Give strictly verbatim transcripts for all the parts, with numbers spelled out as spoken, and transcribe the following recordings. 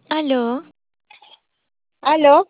Aló, ¿Aló?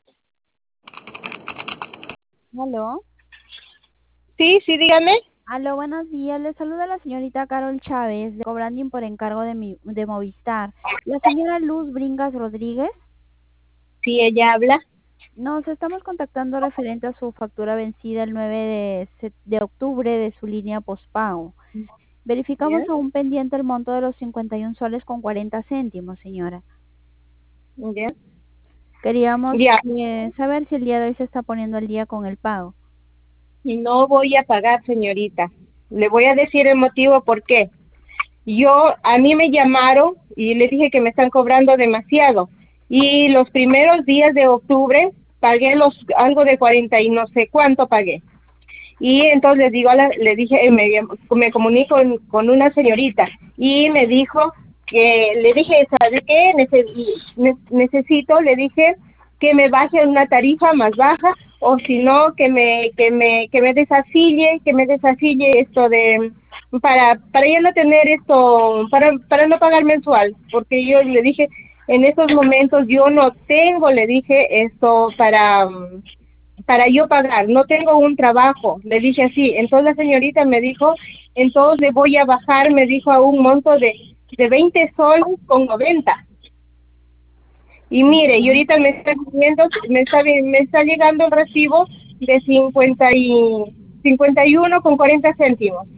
Aló, Sí, sí, dígame. aló, buenos días. Le saluda la señorita Carol Chávez de Cobranding por encargo de, mi, de Movistar. La señora Luz Bringas Rodríguez. Sí, ella habla. Nos estamos contactando referente a su factura vencida el nueve de, se- de octubre de su línea postpago. ¿Ya? Verificamos aún pendiente el monto de los cincuenta y un soles con cuarenta céntimos, señora. ¿Ya? Queríamos Ya, eh, saber si el día de hoy se está poniendo al día con el pago. no voy a pagar, señorita. Le voy a decir el motivo por qué. Yo, a mí me llamaron y le dije que me están cobrando demasiado. Y los primeros días de octubre pagué los algo de cuarenta y no sé cuánto pagué. Y entonces le digo a la- le dije, eh, me, me comunico con, con una señorita y me dijo que, le dije, ¿sabe qué? Nece- ne- necesito, le dije, que me baje una tarifa más baja o si no, que me, que me, que me desafille, que me desafille esto de, para, para ya no tener esto, para, para no pagar mensual, porque yo le dije, en estos momentos yo no tengo, le dije, esto para, mm, para yo pagar, no tengo un trabajo, le dije así. Entonces la señorita me dijo, entonces le voy a bajar, me dijo, a un monto de, de veinte soles con noventa. Y mire, y ahorita me está viendo, me está, vi- me está llegando el recibo de cincuenta y cincuenta y uno con cuarenta céntimos.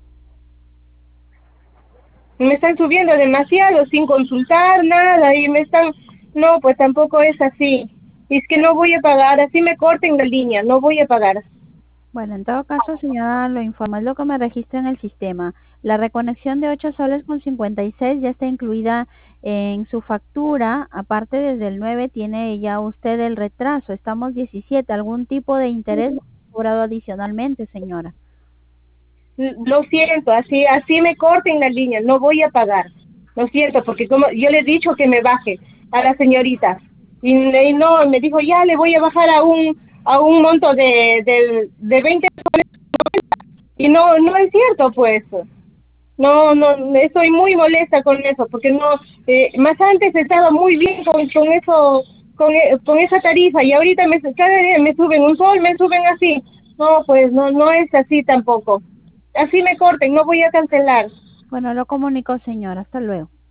Me están subiendo demasiado sin consultar nada y me están, no, pues tampoco es así. Y es que no voy a pagar, así me corten la línea, no voy a pagar. Bueno, en todo caso, señora, lo informo, es lo que me registra en el sistema. La reconexión de ocho soles con cincuenta y seis ya está incluida en su factura. Aparte, desde el nueve tiene ya usted el retraso. Estamos diecisiete. ¿Algún tipo de interés cobrado adicionalmente, señora? Lo siento, así así me corten la línea, no voy a pagar. Lo siento, porque como yo le he dicho que me baje a la señorita y, me- y no, me dijo ya le voy a bajar a un a un monto de de, de veinte soles y no no es cierto pues. No, no, me estoy muy molesta con eso, porque no, eh, más antes estaba muy bien con, con eso, con, e- con esa tarifa, y ahorita me, cada día me suben un sol, me suben así. No, pues no, no es así tampoco. Así me corten, no voy a cancelar. Bueno, lo comunico, señora. Hasta luego.